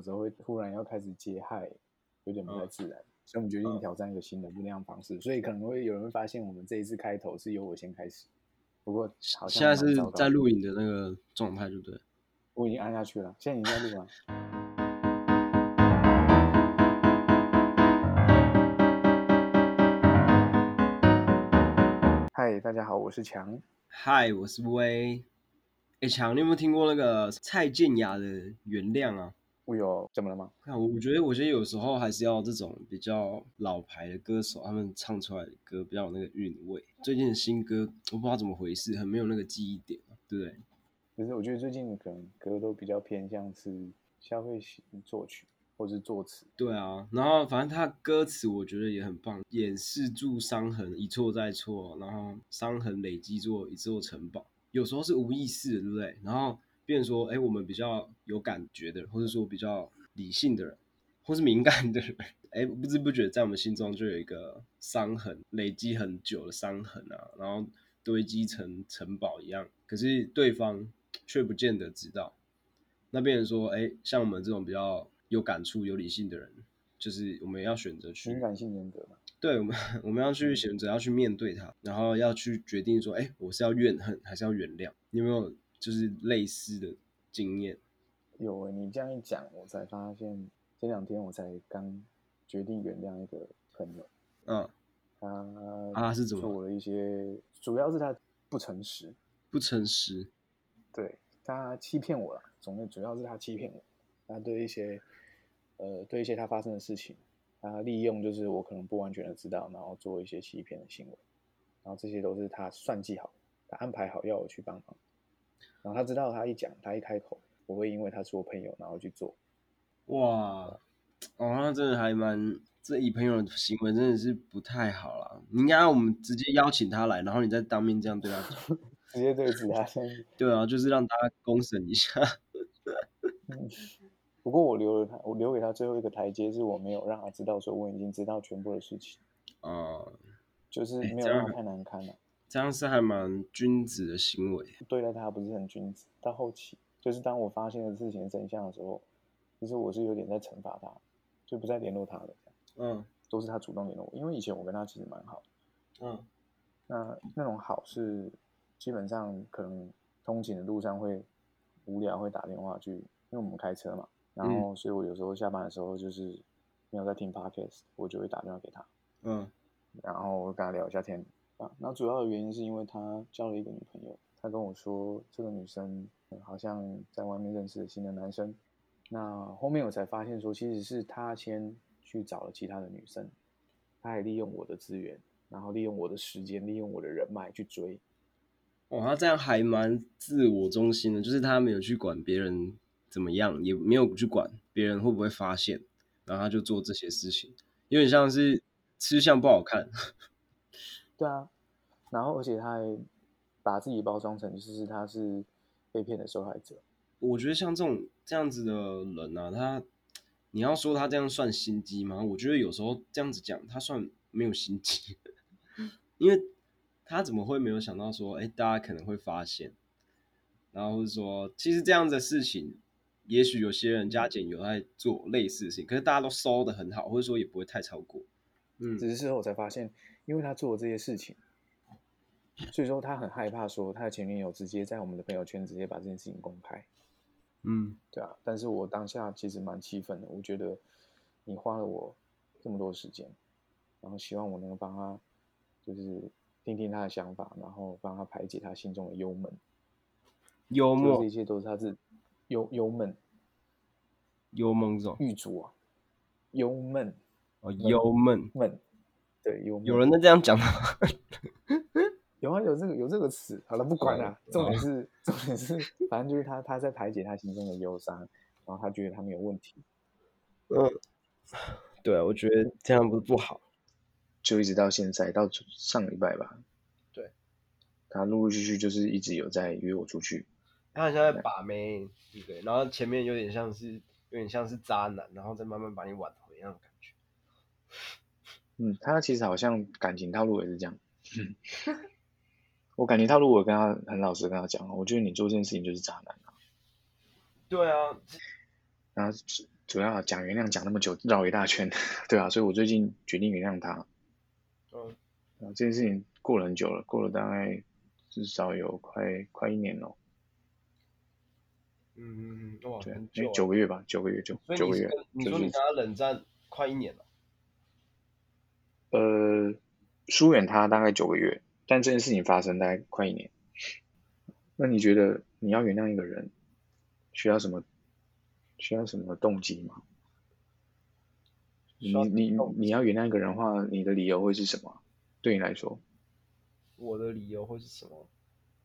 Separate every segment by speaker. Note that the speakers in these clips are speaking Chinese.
Speaker 1: 时候会突然要开始接嗨，有点不太自然，所以我们决定挑战一个新的不那样方式，所以可能会有人会发现我们这一次开头是由我先开始，不过好像
Speaker 2: 现在是
Speaker 1: 蛮糟糕的。
Speaker 2: 在录影的那个状态，对不对？
Speaker 1: 我已经按下去了，现在已经在录了。嗨，大家好，我是强。
Speaker 2: 嗨，我是威。强，你有没有听过那个蔡健雅的《原谅》啊？
Speaker 1: 我有，怎么了吗？
Speaker 2: 我觉得有时候还是要这种比较老牌的歌手，他们唱出来的歌比较有那个韵味。最近的新歌我不知道怎么回事，很没有那个记忆点，对不对？
Speaker 1: 就是我觉得最近可能歌都比较偏向是消费型作曲或是作词。
Speaker 2: 对啊，然后反正他歌词我觉得也很棒，掩饰住伤痕，一错再错，然后伤痕累积做一座城堡。有时候是无意识的，对不对？然后变成说，我们比较有感觉的人，或者说比较理性的人，或是敏感的人，不知不觉在我们心中就有一个伤痕，累积很久的伤痕啊，然后堆积成城堡一样。可是对方却不见得知道。那变成说，像我们这种比较有感触、有理性的人，就是我们要选择去，
Speaker 1: 敏感性人格嘛。
Speaker 2: 对我们要去选择要去面对它，然后要去决定说，我是要怨恨还是要原谅？你有没有就是类似的经验？
Speaker 1: 有你这样一讲，我才发现这2天我才刚决定原谅一个朋友。
Speaker 2: 嗯，
Speaker 1: 他
Speaker 2: 是怎么
Speaker 1: 做了一些，主要是他不诚实。
Speaker 2: 不诚实？
Speaker 1: 对，他欺骗我了，主要是他欺骗我。他对一些他发生的事情，他利用就是我可能不完全的知道，然后做一些欺骗的行为，然后这些都是他算计好，他安排好要我去帮忙，然后他知道他一讲，他一开口，我会因为他是我朋友，然后去做。
Speaker 2: 哇，那真的还蛮，这以朋友的行为真的是不太好啦。你应该让我们直接邀请他来，然后你再当面这样对他讲。
Speaker 1: 直接对峙他现在。
Speaker 2: 对啊，就是让大家公审一下。
Speaker 1: 不过我留给他最后一个台阶，是我没有让他知道说我已经知道全部的事情，
Speaker 2: 哦、
Speaker 1: 就是没有
Speaker 2: 这样
Speaker 1: 让他太难堪了。
Speaker 2: 这样是还蛮君子的行为。
Speaker 1: 对待他不是很君子。到后期，就是当我发现了事情的真相的时候，其实我是有点在惩罚他，就不再联络他了。都是他主动联络我，因为以前我跟他其实蛮好的。那种好是基本上可能通勤的路上会无聊会打电话去，因为我们开车嘛，然后所以我有时候下班的时候就是没有在听 podcast， 我就会打电话给他。然后我跟他聊一下天啊。那主要的原因是因为他交了一个女朋友，他跟我说这个女生好像在外面认识了新的男生。那后面我才发现说，其实是他先去找了其他的女生，他还利用我的资源，然后利用我的时间，利用我的人脉去追。
Speaker 2: 他这样还蛮自我中心的，就是他没有去管别人怎么样，也没有去管别人会不会发现，然后他就做这些事情，有点像是吃相不好看。
Speaker 1: 对啊，然后而且他还把自己包装成就是他是被骗的受害者。
Speaker 2: 我觉得像这样子的人啊，你要说他这样算心机吗？我觉得有时候这样子讲，他算没有心机，因为他怎么会没有想到说，大家可能会发现，然后或者说，其实这样子的事情，也许有些人加减有在做类似的事情，可是大家都收的很好，或者说也不会太超过。
Speaker 1: 只是事后我才发现，因为他做了这些事情，所以说他很害怕说他的前女友直接在我们的朋友圈直接把这件事情公开。对啊，但是我当下其实蛮气愤的，我觉得你花了我这么多时间，然后希望我能够帮他，就是听听他的想法，然后帮他排解他心中的忧闷。
Speaker 2: 幽默、
Speaker 1: 就这一切都是他自忧闷
Speaker 2: 幽梦这种，
Speaker 1: 狱卒啊，忧闷
Speaker 2: 幽闷，
Speaker 1: 闷，对，忧闷。
Speaker 2: 有人在这样讲吗？
Speaker 1: 有啊，有这个词。好了，不管啦，重点是，反正就是他在排解他心中的忧伤，然后他觉得他没有问题。
Speaker 2: 对啊，我觉得这样不好。
Speaker 1: 就一直到现在，到上礼拜吧，
Speaker 2: 对，
Speaker 1: 他陆陆续续就是一直有在约我出去。
Speaker 2: 他很像在把妹，对不对？然后前面有点像是渣男，然后再慢慢把你挽回那种感觉。
Speaker 1: 他其实好像感情套路也是这样。我感情套路，我跟他很老实跟他讲，我觉得你做这件事情就是渣男啊。
Speaker 2: 对啊，
Speaker 1: 然后主要讲原谅讲那么久，绕一大圈，对啊，所以我最近决定原谅他。这件事情过了很久了，过了大概至少有快1年了。
Speaker 2: 哇，
Speaker 1: 对，
Speaker 2: 很久
Speaker 1: 9个月吧，9个月
Speaker 2: 所以你说你跟他冷战快1年了？
Speaker 1: 疏远他大概9个月，但这件事情发生大概快1年。那你觉得你要原谅一个人，需要什么动机吗？你要原谅一个人的话，你的理由会是什么？对你来说，
Speaker 2: 我的理由会是什么？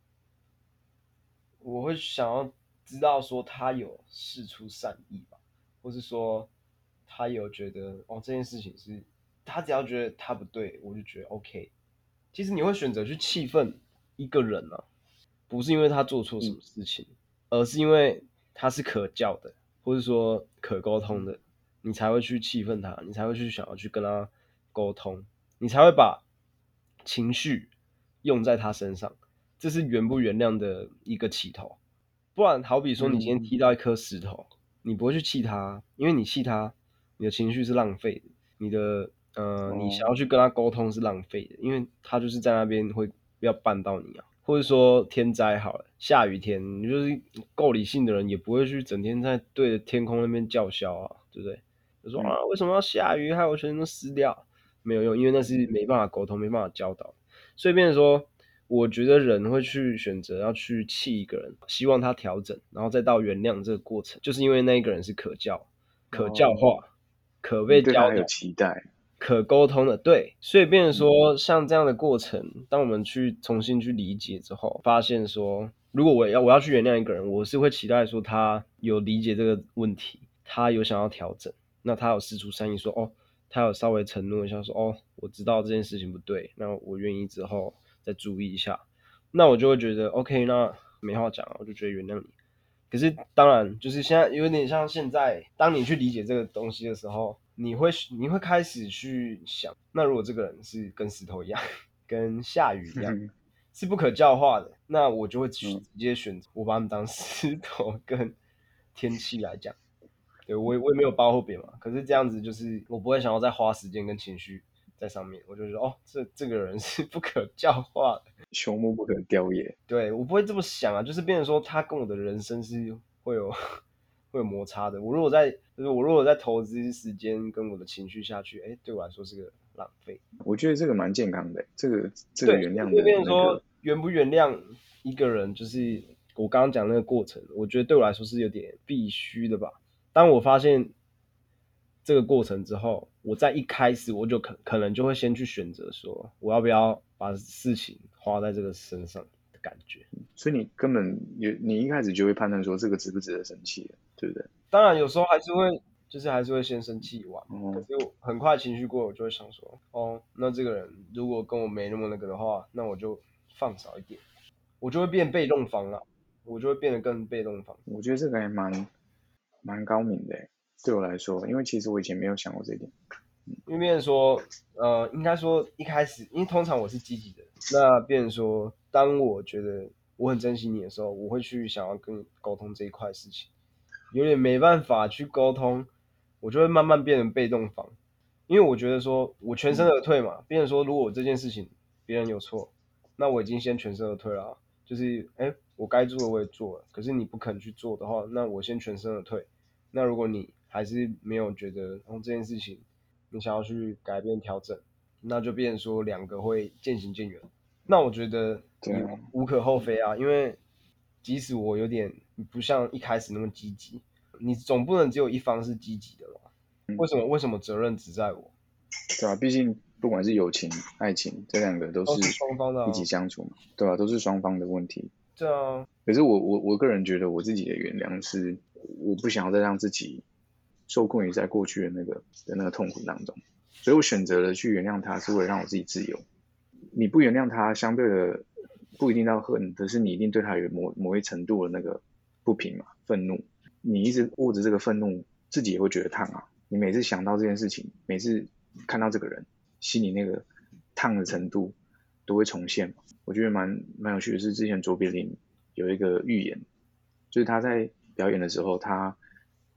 Speaker 2: 我会想要知道说他有释出善意吧，或是说他有觉得这件事情是他只要觉得他不对，我就觉得 OK。其实你会选择去气愤一个人啊，不是因为他做错什么事情，而是因为他是可教的，或是说可沟通的，你才会去气愤他，你才会去想要去跟他沟通，你才会把情绪用在他身上，这是原不原谅的一个起头。不然，好比说你今天踢到一颗石头，你不会去气他，因为你气他，你的情绪是浪费的，你想要去跟他沟通是浪费的，因为他就是在那边会要绊到你啊。或者说天灾好了，下雨天，你就是够理性的人，也不会去整天在对着天空那边叫嚣啊，对不对？就说为什么要下雨，害我全身都湿掉？没有用，因为那是没办法沟通，没办法教导。所以变成说，我觉得人会去选择要去气一个人，希望他调整，然后再到原谅这个过程，就是因为那一个人是可教化、可被教
Speaker 1: 对他还有
Speaker 2: 导、
Speaker 1: 期待。
Speaker 2: 可沟通的，对，所以变成说，像这样的过程，当我们去重新去理解之后，发现说，如果我要去原谅一个人，我是会期待说他有理解这个问题，他有想要调整，那他有释出善意说，他有稍微承诺一下说，我知道这件事情不对，那我愿意之后再注意一下，那我就会觉得 OK，那没话讲，我就觉得原谅你。可是当然，就是现在有点像现在，当你去理解这个东西的时候，你会开始去想，那如果这个人是跟石头一样，跟下雨一样，是不可教化的，那我就会直接选择我把他们当石头跟天气来讲。对，我也没有包后边嘛，可是这样子就是我不会想要再花时间跟情绪在上面，我就说这个人是不可教化的。
Speaker 1: 朽木不可雕也。
Speaker 2: 对，我不会这么想啊，就是变成说他跟我的人生是会有会有摩擦的。我如果在投资时间跟我的情绪下去，对我来说是个浪费。
Speaker 1: 我觉得这个蛮健康的，这个原谅
Speaker 2: 对，变
Speaker 1: 的
Speaker 2: 成说原不原谅一个人，就是我刚刚讲那个过程，我觉得对我来说是有点必须的吧。当我发现这个过程之后，我在一开始我就可能就会先去选择说，我要不要把事情花在这个身上的感觉。
Speaker 1: 所以你根本你一开始就会判断说这个值不值得生气，对不对？
Speaker 2: 当然有时候还是会先生气完，可是我很快情绪过了，我就会想说，那这个人如果跟我没那么那个的话，那我就放少一点，我就会变被动方了，我就会变得更被动方。
Speaker 1: 我觉得这个还蛮高明的，对我来说，因为其实我以前没有想过这一点。
Speaker 2: 因为变成说，应该说一开始，因为通常我是积极的，那变成说，当我觉得我很珍惜你的时候，我会去想要跟你沟通这一块事情，有点没办法去沟通，我就会慢慢变成被动方，因为我觉得说我全身而退嘛，变成说如果这件事情别人有错，那我已经先全身而退了，就是我该做的我也做了，可是你不肯去做的话，那我先全身而退。那如果你还是没有觉得这件事情你想要去改变调整，那就变成说两个会渐行渐远。那我觉得也无可厚非啊，因为即使我有点不像一开始那么积极，你总不能只有一方是积极的吧？为什么责任只在我？
Speaker 1: 对啊，毕竟不管是友情、爱情，这两个都是
Speaker 2: 双方的，
Speaker 1: 一起相处嘛，对吧？都是双方的问题。
Speaker 2: 对啊。
Speaker 1: 可是我个人觉得我自己的原谅是，我不想要再让自己受困于在过去的那个痛苦当中，所以我选择了去原谅他，是为了让我自己自由。你不原谅他，相对的不一定到恨，可是你一定对他有某一程度的那个不平嘛，愤怒。你一直握着这个愤怒，自己也会觉得烫啊。你每次想到这件事情，每次看到这个人，心里那个烫的程度都会重现。我觉得蛮有趣的是，之前卓别林有一个预言，就是他在表演的时候，他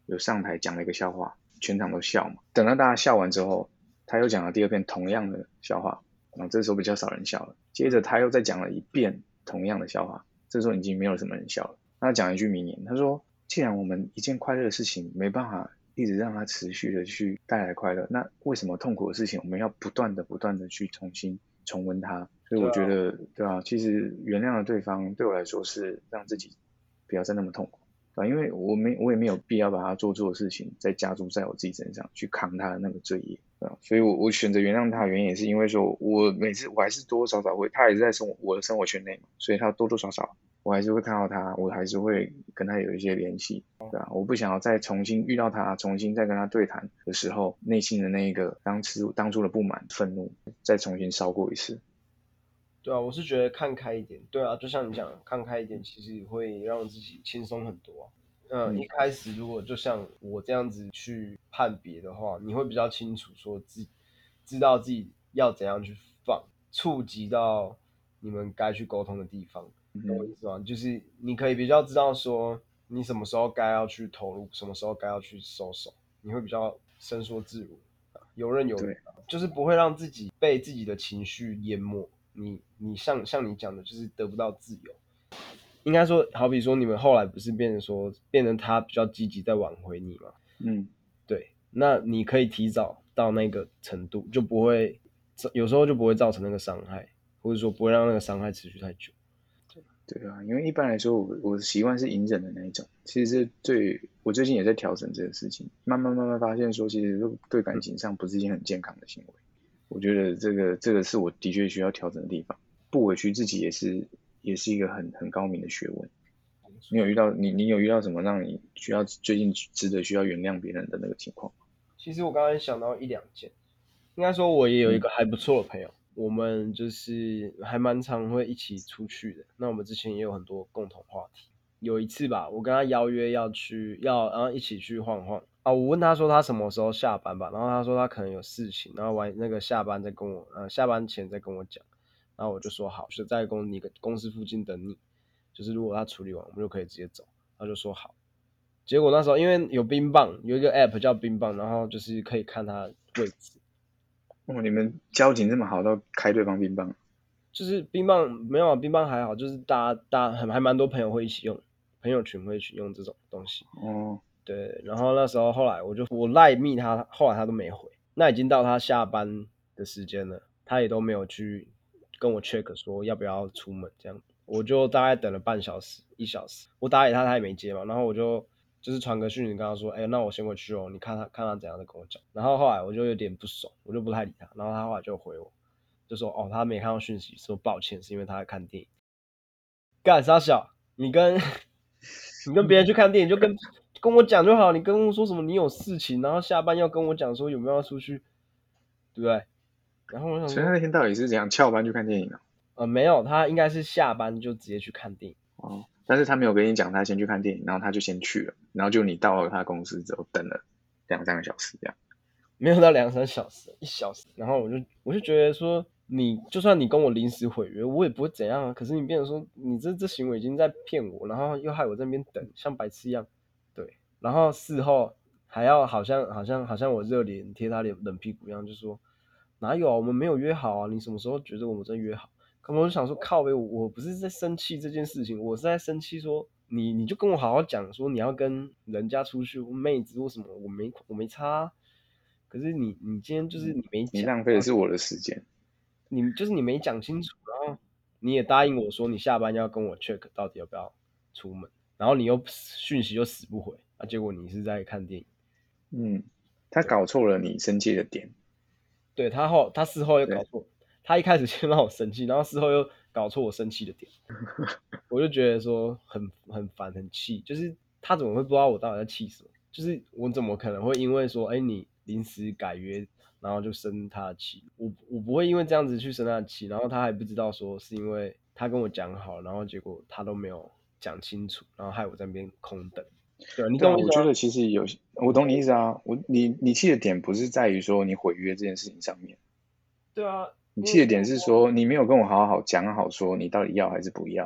Speaker 1: 有上台讲了一个笑话，全场都笑嘛。等到大家笑完之后，他又讲了第二遍同样的笑话，然后这时候比较少人笑了。接着他又再讲了一遍同样的笑话，这时候已经没有什么人笑了。他讲一句名言，他说：“既然我们一件快乐的事情没办法一直让它持续的去带来快乐，那为什么痛苦的事情我们要不断的去重温它？”所以我觉得，对啊，其实原谅了对方，对我来说是让自己不要再那么痛苦。因为我也没有必要把他做错的事情再加注在我自己身上，去扛他的那个罪业，所以我选择原谅他的原因也是因为说，我每次我还是多多少少会，他也是在我的生活圈内嘛，所以他多多少少我还是会看到他，我还是会跟他有一些联系，对啊，我不想要再重新遇到他，重新再跟他对谈的时候，内心的那一个当初的不满、愤怒再重新烧过一次。
Speaker 2: 对啊，我是觉得看开一点。对啊，就像你讲，看开一点，其实会让自己轻松很多一开始如果就像我这样子去判别的话，你会比较清楚说知道自己要怎样去放，触及到你们该去沟通的地方，懂我意思吗？就是你可以比较知道说你什么时候该要去投入，什么时候该要去收手，你会比较伸缩自如，游刃有余，就是不会让自己被自己的情绪淹没。你像你讲的，就是得不到自由。应该说，好比说你们后来不是变成他比较积极在挽回你嘛？对，那你可以提早到那个程度，就不会有时候就不会造成那个伤害，或者说不会让那个伤害持续太久。
Speaker 1: 对啊，因为一般来说，我的习惯是隐忍的那一种。其实我最近也在调整这个事情，慢慢发现说，其实对感情上不是一件很健康的行为。我觉得这个是我的确需要调整的地方，不委屈自己也是一个很高明的学问。你有遇到什么让你最近值得需要原谅别人的那个情况吗？
Speaker 2: 其实我刚才想到1-2件，应该说我也有一个还不错的朋友，我们就是还蛮常会一起出去的。那我们之前也有很多共同话题。有一次吧，我跟他邀约然后一起去晃晃啊。我问他说他什么时候下班吧，然后他说他可能有事情，然后那个下班前再跟我讲。然后我就说好，就在你公司附近等你，就是如果他处理完，我们就可以直接走。他就说好。结果那时候因为有冰棒，有一个 app 叫冰棒，然后就是可以看他位置。
Speaker 1: 你们交情这么好到开对方冰棒？
Speaker 2: 就是冰棒没有冰棒还好，就是大家还蛮多朋友会一起用，朋友群会一起用这种东西。对，然后那时候后来我赖密他，后来他都没回。那已经到他下班的时间了，他也都没有去跟我 check 说要不要出门这样。我就大概等了半小时1小时，我打给他，他也没接嘛，然后我就是传个讯息跟他说，那我先回去哦，你看他怎样再跟我讲。然后后来我就有点不爽，我就不太理他，然后他后来就回我，就说他没看到讯息，说抱歉，是因为他在看电影。干啥小？你跟别人去看电影就跟我讲就好，你跟我说什么你有事情，然后下班要跟我讲说有没有要出去，对不对？然后我想说，
Speaker 1: 所以他那天到底是怎样翘班去看电影
Speaker 2: 啊？没有，他应该是下班就直接去看电影。
Speaker 1: 但是他没有跟你讲他先去看电影，然后他就先去了，然后就你到了他公司之后等了2-3个小时这样。
Speaker 2: 没有到2-3小时，1小时。然后我就觉得说，就算你跟我临时毁约，我也不会怎样啊。可是你变成说，你这行为已经在骗我，然后又害我在那边等，像白痴一样。对，然后事后还要好像我热脸贴他冷屁股一样，就说哪有啊，我们没有约好啊，你什么时候觉得我们在约好？可我就想说，靠北，我不是在生气这件事情，我是在生气说你就跟我好好讲说你要跟人家出去，妹子或什么，我没差啊。可是你今天就是你没讲，
Speaker 1: 你浪费的是我的时间。
Speaker 2: 你没讲清楚，然后你也答应我说你下班要跟我 check 到底要不要出门，然后你又讯息又死不回，结果你是在看电影。
Speaker 1: 他搞错了你生气的点。
Speaker 2: 对，他事后又搞错，他一开始先让我生气，然后事后又搞错我生气的点，我就觉得说很烦很气，就是他怎么会不知道我到底在气什么？就是我怎么可能会因为说，你临时改约，然后就生他的气？我不会因为这样子去生他的气，然后他还不知道说是因为他跟我讲好，然后结果他都没有讲清楚，然后害我在那边空等。对，你懂我意思吗？
Speaker 1: 我觉得其实我懂你意思啊。你气的点不是在于说你毁约这件事情上面。
Speaker 2: 对啊，
Speaker 1: 你气的点是说你没有跟我好好讲好说你到底要还是不要。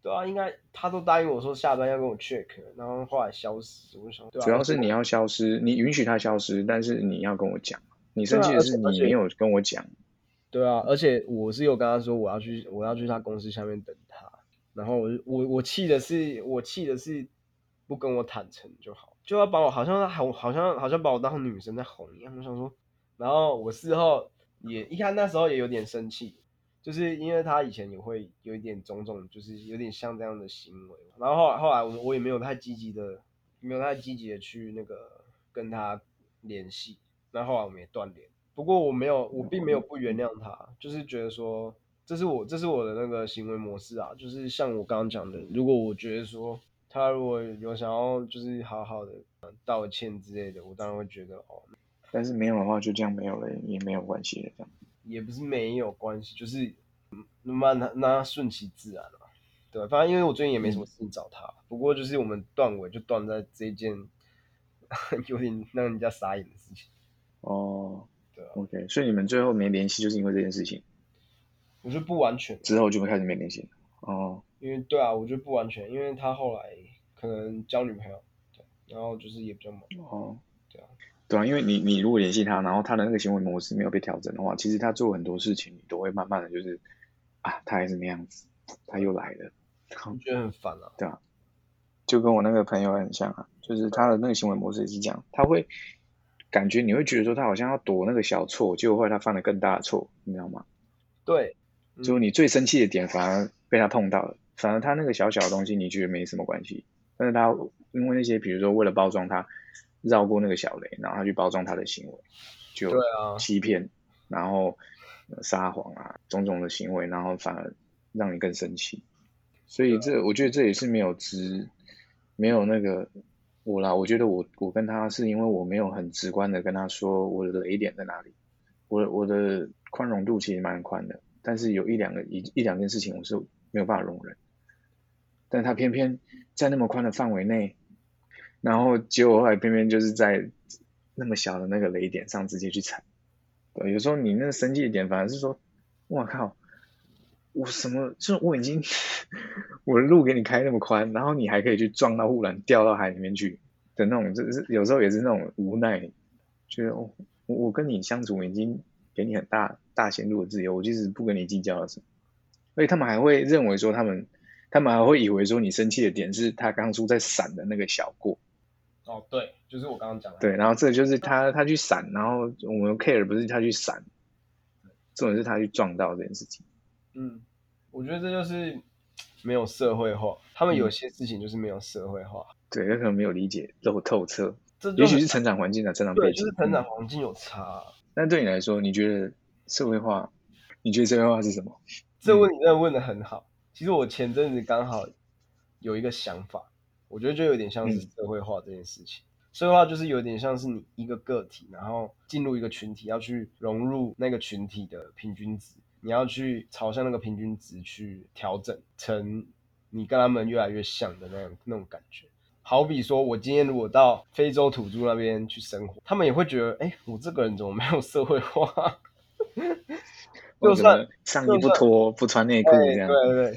Speaker 2: 对啊，应该他都答应我说下班要跟我 check， 然后后来消失，我就想，对啊，
Speaker 1: 主要是你要消失，你允许他消失，但是你要跟我讲。你
Speaker 2: 对啊，
Speaker 1: 生气的是你没有跟我讲。
Speaker 2: 对啊，而且我是有跟他说我要去他公司下面等他，然后我气的是不跟我坦诚就好，就要把我好像把我当女生在哄一样。我想说，然后我事后一看那时候也有点生气，就是因为他以前也会有一点种种，就是有点像这样的行为。然后后来我也没有太积极的去那个跟他联系，然后后来我们也断联。不过我并没有不原谅他，就是觉得说这是我的那个行为模式啊，就是像我刚刚讲的，如果我觉得说他如果有想要就是好好的道歉之类的，我当然会觉得哦，
Speaker 1: 但是没有的话，就这样没有了，也没有关系的，这样。
Speaker 2: 也不是没有关系，就是慢慢让他顺其自然了。对，反正因为我最近也没什么事情找他，不过就是我们断尾就断在这一件有点让人家傻眼的事情。
Speaker 1: 哦，
Speaker 2: 对啊
Speaker 1: ，OK，所以你们最后没联系，就是因为这件事情，
Speaker 2: 我觉得不完全，
Speaker 1: 之后就开始没联系。哦，
Speaker 2: 因为对啊，我觉得不完全，因为他后来可能交女朋友，对，然后就是也比较忙，
Speaker 1: 哦，
Speaker 2: 对啊，
Speaker 1: 对啊，因为你如果联系他，然后他的那个行为模式没有被调整的话，其实他做很多事情，你都会慢慢的就是啊，他还是那样子，他又来了，
Speaker 2: 我觉得很烦啊。
Speaker 1: 对啊，就跟我那个朋友很像啊，就是他的那个行为模式也是这样，他会感觉你会觉得说他好像要躲那个小错，结果后来他犯了更大的错，你知道吗？
Speaker 2: 对，
Speaker 1: 就你最生气的点反而被他碰到了，反而他那个小小的东西你觉得没什么关系，但是他因为那些比如说为了包装他绕过那个小雷，然后他去包装他的行为，就
Speaker 2: 对啊，
Speaker 1: 欺骗，然后撒谎啊种种的行为，然后反而让你更生气。所以我觉得这也是没有那个我啦，我觉得我跟他是因为我没有很直观的跟他说我的雷点在哪里，我的宽容度其实蛮宽的，但是有一两件事情我是没有办法容忍，但他偏偏在那么宽的范围内，然后结果后来偏偏就是在那么小的那个雷点上直接去踩。对，有时候你那个生气的点反而是说，我靠，我什么，就是我已经我的路给你开那么宽，然后你还可以去撞到护栏掉到海里面去的那种，就是有时候也是那种无奈，觉得哦，我跟你相处已经给你很大限度的自由，我其实不跟你计较了什么，所以他们还会认为说他们还会以为说你生气的点是他当初在闪的那个小过。
Speaker 2: 哦，对，就是我刚刚讲的。
Speaker 1: 对，然后这就是他去闪，然后我们 care 不是他去闪，重点是他去撞到这件事情。
Speaker 2: 嗯，我觉得这就是没有社会化，他们有些事情就是没有社会化，
Speaker 1: 对，他可能没有理解透彻，
Speaker 2: 这就很
Speaker 1: 也许是成长环境的成长
Speaker 2: 对，
Speaker 1: 背景。
Speaker 2: 就是成长环境有差啊。
Speaker 1: 但对你来说，你觉得社会化？你觉得社会化是什么？
Speaker 2: 这问题真的问的很好。其实我前阵子刚好有一个想法，我觉得就有点像是社会化这件事情。社会化就是有点像是你一个个体，然后进入一个群体，要去融入那个群体的平均值，你要去朝向那个平均值去调整成你跟他们越来越像的那种感觉。好比说，我今天如果到非洲土著那边去生活，他们也会觉得，哎，我这个人怎么没有社会化？就算
Speaker 1: 上衣不脱不穿内裤这样，
Speaker 2: 对对对，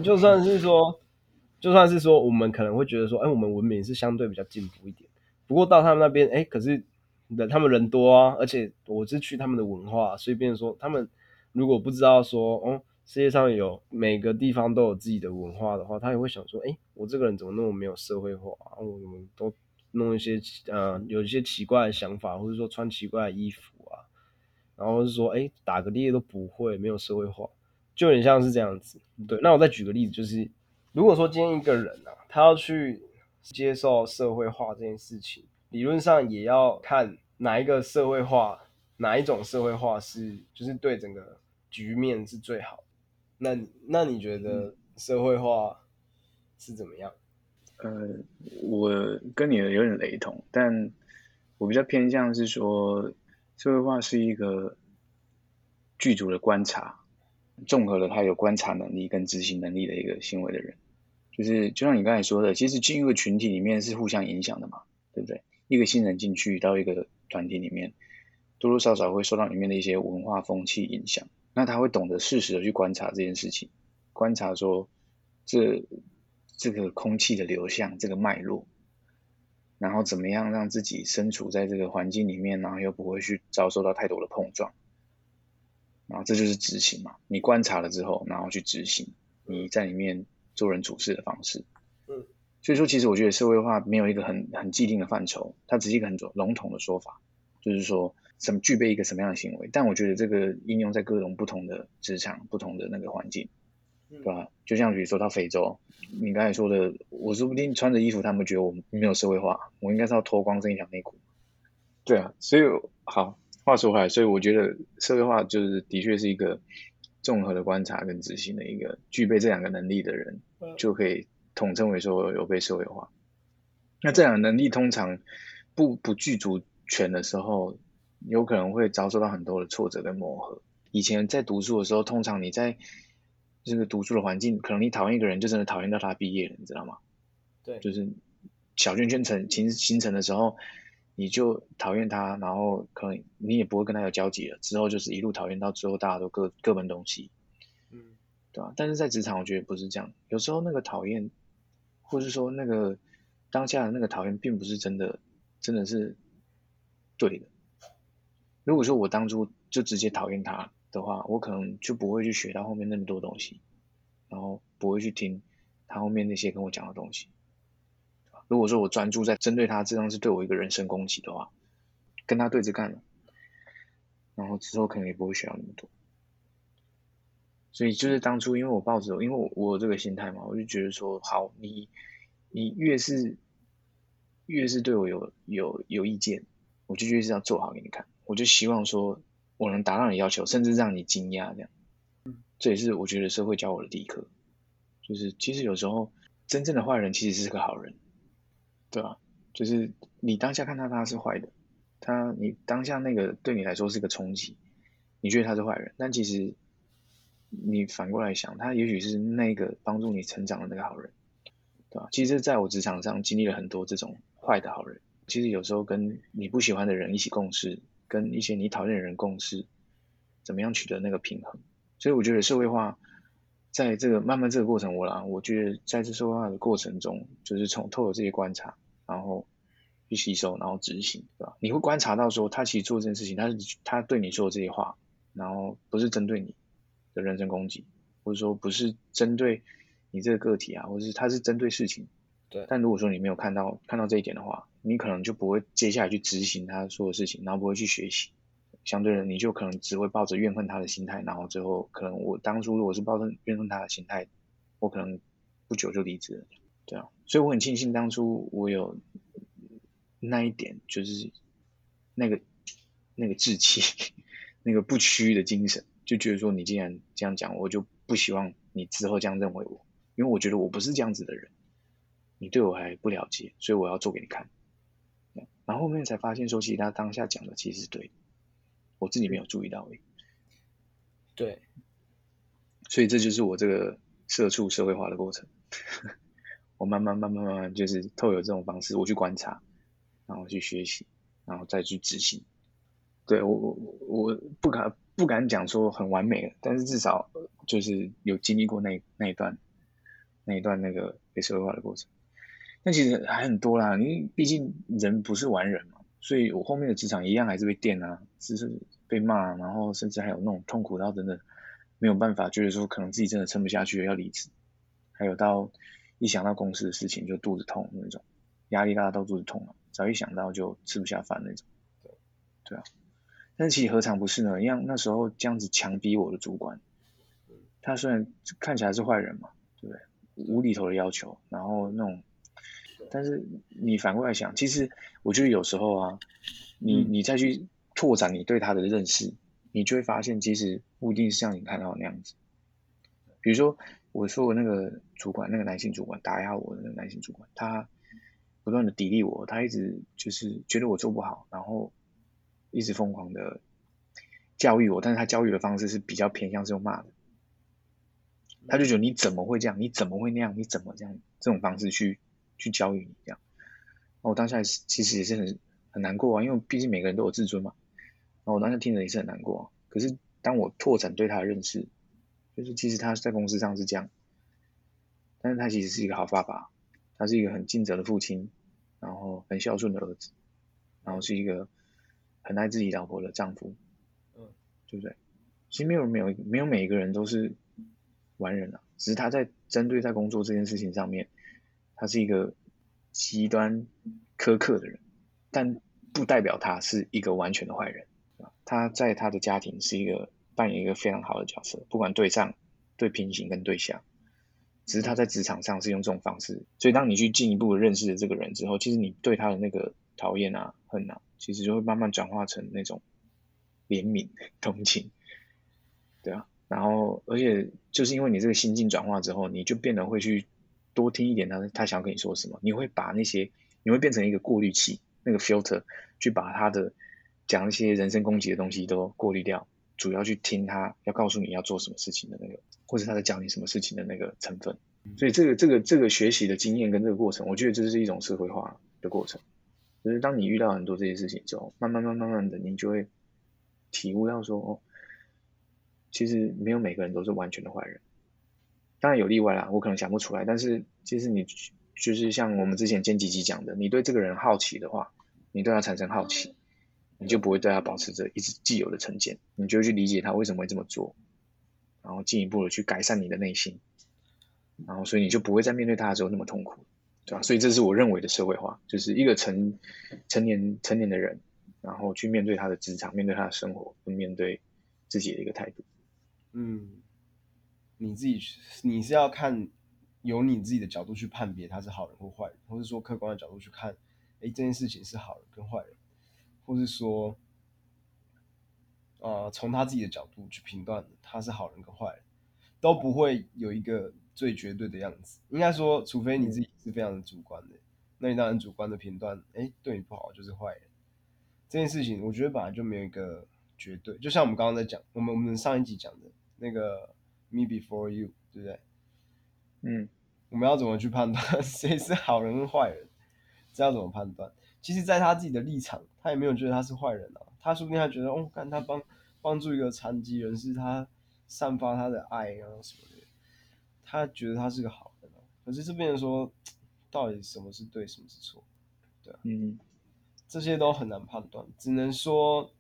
Speaker 2: 就算是说我们可能会觉得说，哎，我们文明是相对比较进步一点，不过到他们那边，哎，可是他们人多啊，而且我是去他们的文化，所以变成说他们如果不知道说，哦，世界上有每个地方都有自己的文化的话，他也会想说，哎，我这个人怎么那么没有社会化啊？我们都弄一些有一些奇怪的想法，或者说穿奇怪的衣服啊。然后是说，哎，打个猎都不会，没有社会化，就有点像是这样子。对，那我再举个例子，就是如果说今天一个人啊，他要去接受社会化这件事情，理论上也要看哪一个社会化，哪一种社会化是就是对整个局面是最好的。那你觉得社会化是怎么样？
Speaker 1: 我跟你的有点雷同，但我比较偏向是说，社会化是一个剧组的观察，综合了他有观察能力跟执行能力的一个行为的人。就像你刚才说的，其实进入一个群体里面是互相影响的嘛，对不对？一个新人进去到一个团体里面，多多少少会受到里面的一些文化风气影响，那他会懂得适时的去观察这件事情，观察说
Speaker 3: 这个空气的流向，这个脉络，然后怎么样让自己身处在这个环境里面，然后又不会去遭受到太多的碰撞，然后这就是执行嘛。你观察了之后，然后去执行你在里面做人处事的方式。所以说，其实我觉得社会化没有一个很既定的范畴，它只是一个很笼统的说法，就是说具备一个什么样的行为。但我觉得这个应用在各种不同的职场、不同的那个环境，对吧？就像比如说到非洲，你刚才说的，我说不定穿着衣服，他们觉得我没有社会化，我应该是要脱光这一条内裤。对啊，所以好，话说回来，所以我觉得社会化就是的确是一个综合的观察跟执行的一个具备这两个能力的人，就可以统称为说有被社会化。那这两个能力通常不具足全的时候，有可能会遭受到很多的挫折跟磨合。以前在读书的时候，通常你在这个读书的环境，可能你讨厌一个人，就真的讨厌到他毕业了，你知道吗？
Speaker 2: 对，
Speaker 3: 就是小圈圈形成的时候，你就讨厌他，然后可能你也不会跟他有交集了，之后就是一路讨厌到最后大家都各奔东西，对吧？但是在职场，我觉得不是这样，有时候那个讨厌，或是说那个当下的那个讨厌，并不是真的是对的。如果说我当初就直接讨厌他的话，我可能就不会去学到后面那么多东西，然后不会去听他后面那些跟我讲的东西。如果说我专注在针对他，这样是对我一个人身攻击的话，跟他对着干了，然后之后可能也不会学到那么多。所以就是当初因为我有这个心态嘛，我就觉得说，好，你越是对我有意见，我就越是要做好给你看。我就希望说我能达到你要求，甚至让你惊讶这样。这也是我觉得社会教我的第一课，就是其实有时候真正的坏人其实是个好人，对吧？就是你当下看他是坏的，你当下那个对你来说是个冲击，你觉得他是坏人，但其实你反过来想，他也许是那个帮助你成长的那个好人，对吧？其实在我职场上经历了很多这种坏的好人，其实有时候跟你不喜欢的人一起共事，跟一些你讨厌的人共事，怎么样取得那个平衡？所以我觉得社会化在这个慢慢这个过程，我觉得在这社会化的过程中，就是透过这些观察，然后去吸收，然后执行，对吧？你会观察到说，他其实做这件事情，他对你说的这些话，然后不是针对你的人身攻击，或者说不是针对你这个个体啊，或者是他是针对事情。
Speaker 2: 对。
Speaker 3: 但如果说你没有看到这一点的话，你可能就不会接下来去执行他说的事情，然后不会去学习。相对的，你就可能只会抱着怨恨他的心态，然后最后可能我当初如果是抱着怨恨他的心态，我可能不久就离职了。对啊，所以我很庆幸当初我有那一点，就是那个志气，那个不屈的精神，就觉得说你既然这样讲，我就不希望你之后这样认为我，因为我觉得我不是这样子的人，你对我还不了解，所以我要做给你看。然后后面才发现说，其实他当下讲的其实是对的，我自己没有注意到而已。
Speaker 2: 对，
Speaker 3: 所以这就是我这个社畜社会化的过程。我慢慢就是透过这种方式，我去观察，然后去学习，然后再去执行。对，我不敢讲说很完美了，但是至少就是有经历过那一段那个被社会化的过程。但其实还很多啦，因为毕竟人不是完人嘛，所以我后面的职场一样还是被电啊，只是被骂，然后甚至还有那种痛苦到真的没有办法，觉得说可能自己真的撑不下去了要离职，还有到一想到公司的事情就肚子痛那种，压力大到肚子痛了，只要一想到就吃不下饭那种。对啊，但是其实何尝不是呢？那时候这样子强逼我的主管，他虽然看起来是坏人嘛，对不对？无厘头的要求，然后那种。但是你反过来想，其实我觉得有时候啊，你再去拓展你对他的认识，你就会发现，其实不一定是像你看到的那样子。比如说，我说我那个主管，那个男性主管打压我的那个男性主管，他不断的砥砺我，他一直就是觉得我做不好，然后一直疯狂的教育我，但是他教育的方式是比较偏向是用骂的，他就觉得你怎么会这样，你怎么会那样，你怎么这样，这种方式去教育你这样。我当下其实也是很难过啊，因为毕竟每个人都有自尊嘛。然后我当时听着也是很难过啊。可是当我拓展对他的认识，就是其实他在公司上是这样， 但是他其实是一个好爸爸，他是一个很尽责的父亲，然后很孝顺的儿子，然后是一个很爱自己老婆的丈夫，对不对？其实没有每一个人都是完人啊，只是他在针对在工作这件事情上面，他是一个极端苛刻的人，但不代表他是一个完全的坏人。他在他的家庭是扮演一个非常好的角色，不管对上、对平行跟对下，只是他在职场上是用这种方式。所以当你去进一步的认识了这个人之后，其实你对他的那个讨厌啊、恨啊，其实就会慢慢转化成那种怜悯、同情。对啊，然后而且就是因为你这个心境转化之后，你就变得会去多听一点他想要跟你说什么，你会变成一个过滤器，那个 filter 去把他的讲一些人身攻击的东西都过滤掉，主要去听他要告诉你要做什么事情的那个，或者他在讲你什么事情的那个成分。所以这个学习的经验跟这个过程，我觉得这是一种社会化的过程。就是当你遇到很多这些事情之后，慢慢的，你就会体悟到说，哦，其实没有每个人都是完全的坏人，当然有例外啦，我可能想不出来。但是其实你就是像我们之前前几集讲的，你对这个人好奇的话，你对他产生好奇，你就不会对他保持着一直既有的成见，你就会去理解他为什么会这么做，然后进一步的去改善你的内心，然后所以你就不会在面对他的时候那么痛苦，对吧？所以这是我认为的社会化，就是一个成年的人，然后去面对他的职场，面对他的生活，面对自己的一个态度。
Speaker 2: 你是要看由你自己的角度去判别他是好人或坏人，或是说客观的角度去看，这件事情是好人跟坏人，或是说，从他自己的角度去评断他是好人跟坏人，都不会有一个最绝对的样子。应该说，除非你自己是非常的主观的，那你当然主观的评断，对你不好就是坏人。这件事情，我觉得本来就没有一个绝对。就像我们刚刚在讲，我们上一集讲的那个 Me Before You， 对不对？我们要怎么去判断谁是好人跟坏人？这要怎么判断？其实，在他自己的立场，他也没有觉得他是坏人啊。他说不定他觉得，看他帮助一个残疾人士，他散发他的爱啊什么的，他觉得他是个好人啊。可是这边说，到底什么是对，什么是错？对啊，这些都很难判断，只能说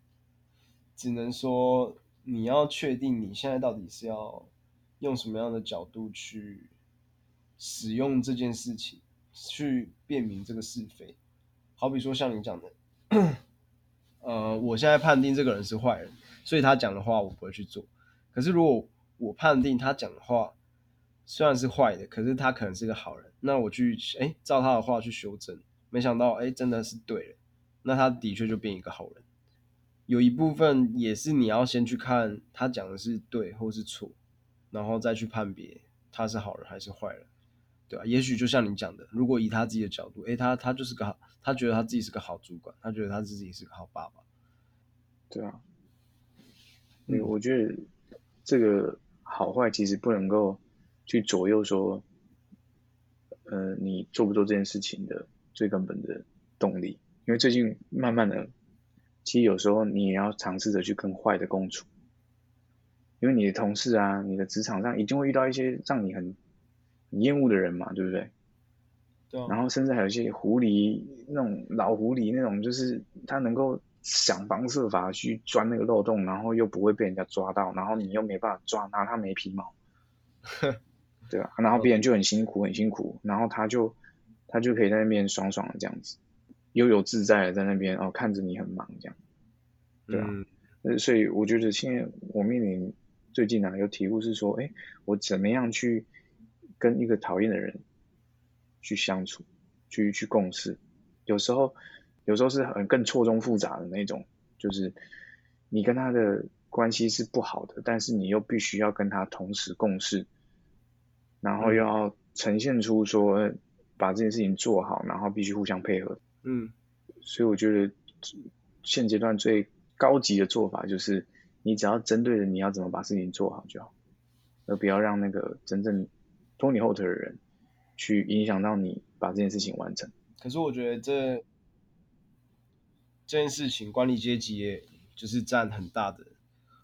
Speaker 2: 你要确定你现在到底是要用什么样的角度去使用这件事情，去辨明这个是非。好比说像你讲的，我现在判定这个人是坏人，所以他讲的话我不会去做。可是如果我判定他讲的话虽然是坏的，可是他可能是个好人，那我去照他的话去修正，没想到真的是对了，那他的确就变一个好人。有一部分也是你要先去看他讲的是对或是错，然后再去判别他是好人还是坏人，对吧？也许就像你讲的，如果以他自己的角度，他就是个好，他觉得他自己是个好主管，他觉得他自己是个好爸爸，
Speaker 3: 对啊，我觉得这个好坏其实不能够去左右说，你做不做这件事情的最根本的动力，因为最近慢慢的，其实有时候你也要尝试着去跟坏的共处，因为你的同事啊，你的职场上一定会遇到一些让你很厌恶的人嘛，对不对？
Speaker 2: 对啊。
Speaker 3: 然后甚至还有一些狐狸，那种老狐狸那种，就是他能够想方设法去钻那个漏洞，然后又不会被人家抓到，然后你又没办法抓，拿他没皮毛，对吧？然后别人就很辛苦，然后他就可以在那边爽爽的这样子，悠游自在的在那边看着你很忙这样，对啊，所以我觉得现在我面临最近有体悟是说，我怎么样去跟一个讨厌的人去相处，去共事，有时候是更错综复杂的那种，就是你跟他的关系是不好的，但是你又必须要跟他同时共事，然后又要呈现出说把这件事情做好，然后必须互相配合。所以我觉得现阶段最高级的做法就是你只要针对着你要怎么把事情做好就好，而不要让那个真正拖你后腿的人去影响到你把这件事情完成。
Speaker 2: 可是我觉得这件事情管理阶级也就是占很大的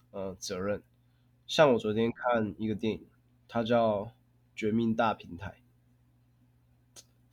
Speaker 2: 责任。像我昨天看一个电影，它叫《绝命大平台》，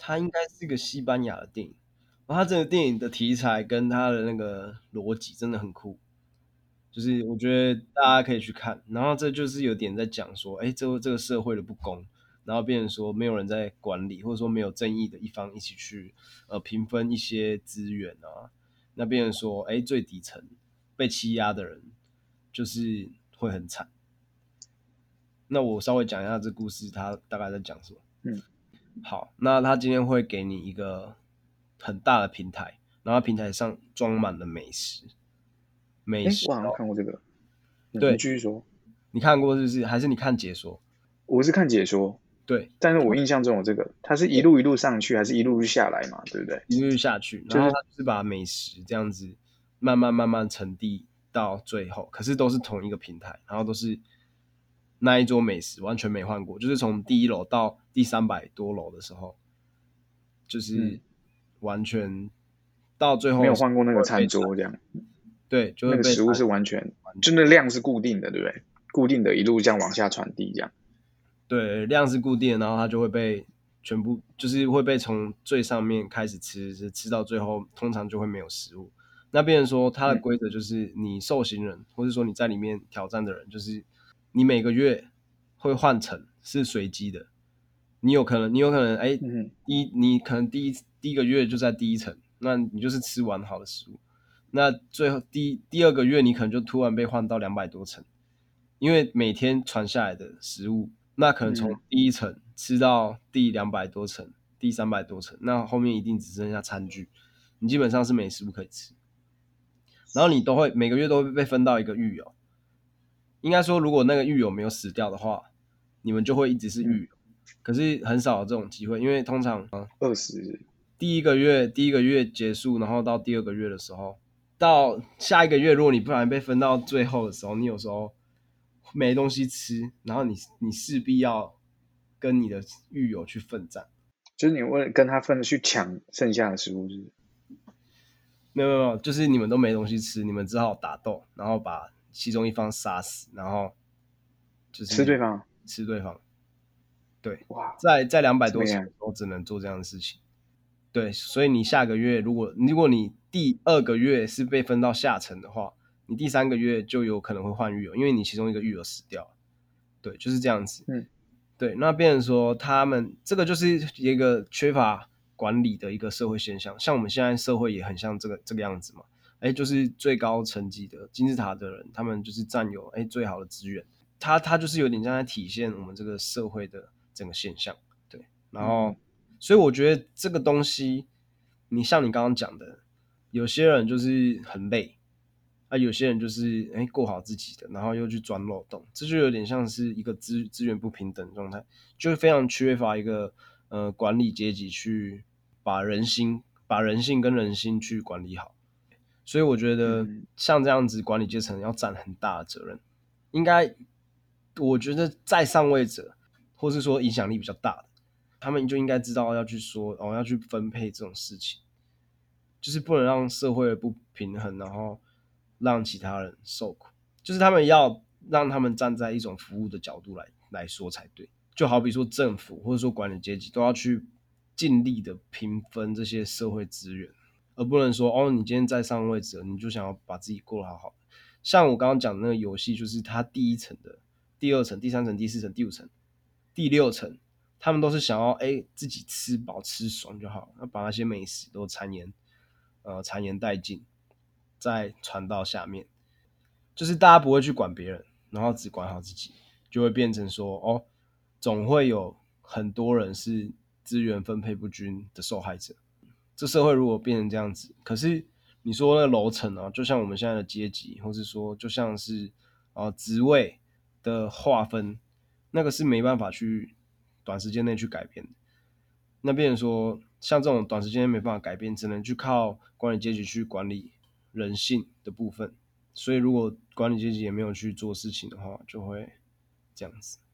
Speaker 2: 它应该是个西班牙的电影，然后它这个电影的题材跟它的那个逻辑真的很酷，就是我觉得大家可以去看。然后这就是有点在讲说，这个社会的不公，然后变成说没有人在管理，或者说没有正义的一方一起去平分一些资源啊，那变成说，最底层被欺压的人就是会很惨。那我稍微讲一下这故事，它大概在讲什么。好，那他今天会给你一个很大的平台，然后平台上装满了美食。
Speaker 1: 我好像看过这个。
Speaker 2: 对，
Speaker 1: 你继续说。
Speaker 2: 你看过是不是？还是你看解说？
Speaker 1: 我是看解说。
Speaker 2: 对，
Speaker 1: 但是我印象中有这个，它是一路一路上去，还是一路下来嘛？对不对？
Speaker 2: 一路下去，然后他就是把美食这样子慢慢沉递到最后，可是都是同一个平台，然后都是那一桌美食完全没换过，就是从第1楼到第300多楼的时候，就是完全到最后
Speaker 1: 没有换过那个餐桌这样。
Speaker 2: 对，就会
Speaker 1: 那个食物是完全，就那量是固定的，对不对？固定的一路这样往下传递这样。
Speaker 2: 对，量是固定的，然后它就会被全部，就是会被从最上面开始吃到最后，通常就会没有食物。那变成说它的规则就是你受刑人，或者说你在里面挑战的人，就是你每个月会换成是随机的。你有可能你可能第一个月就在第1层，那你就是吃完好的食物。那最后第2个月你可能就突然被换到200多层，因为每天传下来的食物，那可能从第1层吃到第200多层、第300多层，那后面一定只剩下餐具，你基本上是没食物可以吃。然后你每个月都会被分到一个狱友，应该说如果那个狱友没有死掉的话，你们就会一直是狱友。可是很少有这种机会，因为通常
Speaker 1: 20
Speaker 2: 第一个月结束，然后到第2个月的时候，到下一个月，如果你不然被分到最后的时候，你有时候没东西吃，然后你势必要跟你的狱友去奋战，
Speaker 1: 就是你为了跟他分去抢剩下的食物，是不是？
Speaker 2: 没有，就是你们都没东西吃，你们只好打斗，然后把其中一方杀死，然后就是
Speaker 1: 吃对方。
Speaker 2: 对，
Speaker 1: 哇，
Speaker 2: 在200多层都只能做这样的事情。对，所以你下个月如果你第2个月是被分到下层的话，你第3个月就有可能会换狱友，因为你其中一个狱友死掉了。对，就是这样子。对，那变成说他们这个就是一个缺乏管理的一个社会现象，像我们现在社会也很像这个样子嘛。就是最高层级的金字塔的人，他们就是占有最好的资源，他就是有点像在体现我们这个社会的整个现象。对，然后所以我觉得这个东西，像你刚刚讲的，有些人就是很累，有些人就是过好自己的，然后又去钻漏洞，这就有点像是一个资源不平等的状态，就非常缺乏一个管理阶级去把人性跟人心去管理好。所以我觉得像这样子管理阶层要占很大的责任，应该我觉得在上位者或是说影响力比较大的，他们就应该知道要去说要去分配这种事情，就是不能让社会的不平衡，然后让其他人受苦，就是他们要让他们站在一种服务的角度来说才对。就好比说政府或者说管理阶级都要去尽力的平分这些社会资源，而不能说你今天在上位者，你就想要把自己过得好好的。像我刚刚讲的那个游戏，就是它第1层的、第2层、第3层、第4层、第5层、第6层，他们都是想要自己吃饱吃爽就好，把那些美食都谗言殆尽，再传到下面，就是大家不会去管别人，然后只管好自己，就会变成说总会有很多人是资源分配不均的受害者。这社会如果变成这样子，可是你说那个楼层啊，就像我们现在的阶级，或是说就像是职位的划分，那个是没办法去短时间内去改变的。那变成说像这种短时间内没办法改变，只能去靠管理阶级去管理人性的部分。所以如果管理阶级也没有去做事情的话，就会这样子。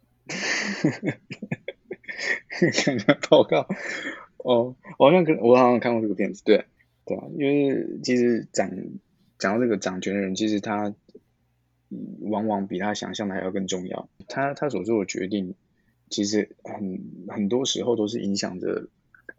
Speaker 1: 看一下报告。我好像看过这个片子。对啊，因为其实讲到这个掌权的人，其实他往往比他想象的还要更重要。他所做的决定，其实很多时候都是影响着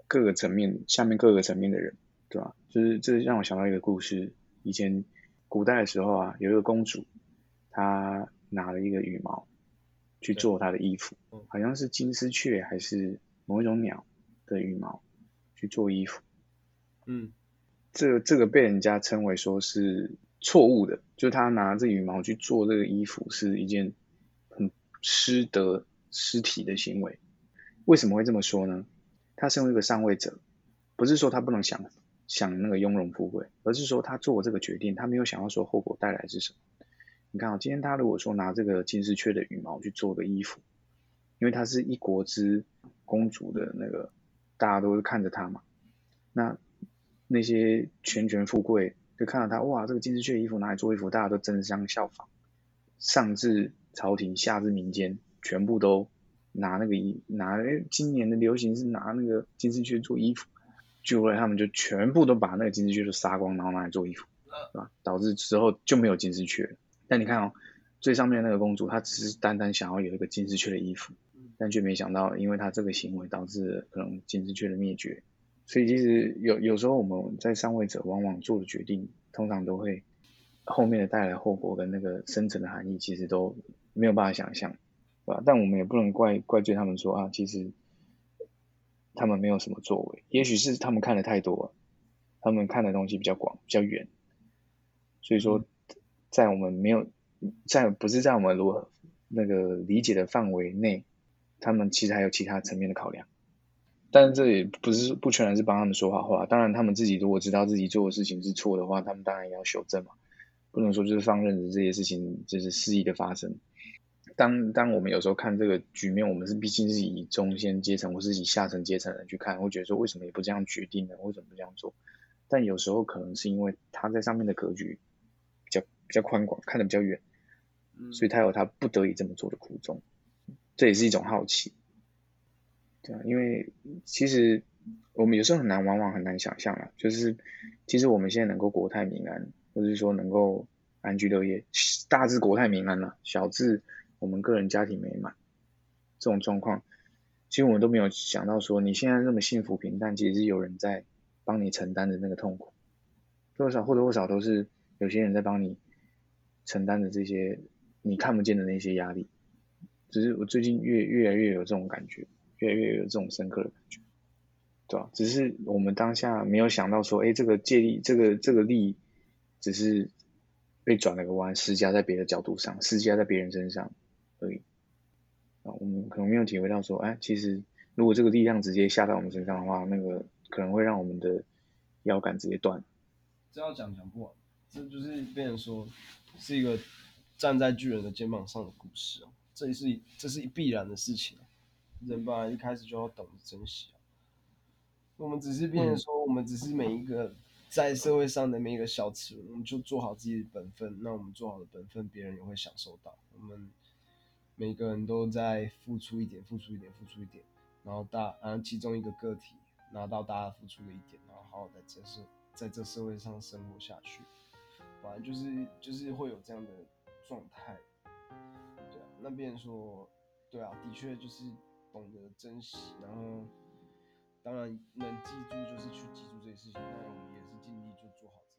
Speaker 3: 各个层面下面各个层面的人，对吧？就是这让我想到一个故事，以前古代的时候啊，有一个公主，她拿了一个羽毛去做她的衣服，好像是金丝雀还是某一种鸟的羽毛去做衣服。这个被人家称为说是错误的，就是他拿这羽毛去做这个衣服是一件很失德失体的行为。为什么会这么说呢？他身为一个上位者，不是说他不能享那个雍容富贵，而是说他做这个决定，他没有想到说后果带来是什么。你看啊，今天他如果说拿这个金丝雀的羽毛去做个衣服，因为他是一国之公主的那个，大家都是看着他嘛，那些权富贵就看到他，哇，这个金丝雀衣服拿来做衣服，大家都争相效仿，上至朝廷，下至民间，全部都拿今年的流行是拿那个金丝雀做衣服，就后来他们就全部都把那个金丝雀都杀光，然后拿来做衣服，对吧？导致之后就没有金丝雀了。但你看哦，最上面那个公主，她只是单单想要有一个金丝雀的衣服，但却没想到，因为她这个行为导致了可能金丝雀的灭绝。所以其实有时候我们在上位者往往做的决定，通常都会后面的带来后果跟那个深层的含义，其实都没有办法想象，对吧？但我们也不能怪罪他们说啊，其实他们没有什么作为，也许是他们看的太多了，他们看的东西比较广比较远，所以说在我们没有不是在我们那个理解的范围内，他们其实还有其他层面的考量。但是这也不全然是帮他们说好话，当然他们自己如果知道自己做的事情是错的话，他们当然也要修正嘛，不能说就是放任着这些事情就是肆意的发生。当我们有时候看这个局面，我们毕竟是以中间阶层或是以下层阶层的人去看，会觉得说为什么也不这样决定呢？为什么不这样做？但有时候可能是因为他在上面的格局比较宽广，看得比较远，所以他有他不得已这么做的苦衷，这也是一种好奇。对啊，因为其实我们有时候往往很难想象啊，就是其实我们现在能够国泰民安，或者是说能够安居乐业，大致国泰民安啦，小至我们个人家庭美满这种状况，其实我们都没有想到说你现在那么幸福平淡，其实是有人在帮你承担的那个痛苦，多少或多或少都是有些人在帮你承担的这些你看不见的那些压力，只是我最近越来越有这种感觉。越来越有这种深刻的感觉，对吧？只是我们当下没有想到说，这个借力，这个力，只是被转了个弯，施加在别的角度上，施加在别人身上而已。我们可能没有体会到说，其实如果这个力量直接下到我们身上的话，那个可能会让我们的腰杆直接断。
Speaker 2: 这要讲不完，这就是变成说是一个站在巨人的肩膀上的故事哦，这是必然的事情。人本来一开始就要懂得珍惜我们只是变成说，我们只是每一个在社会上的每一个小齿轮，我们就做好自己的本分。那我们做好的本分，别人也会享受到。我们每个人都在付出一点，然后其中一个个体拿到大家付出的一点，然后好好在这社会上生活下去。反正就是会有这样的状态。对啊，那变成说，对啊，的确就是懂得珍惜，然后当然能记住就是去记住这些事情，那我们也是尽力就做好。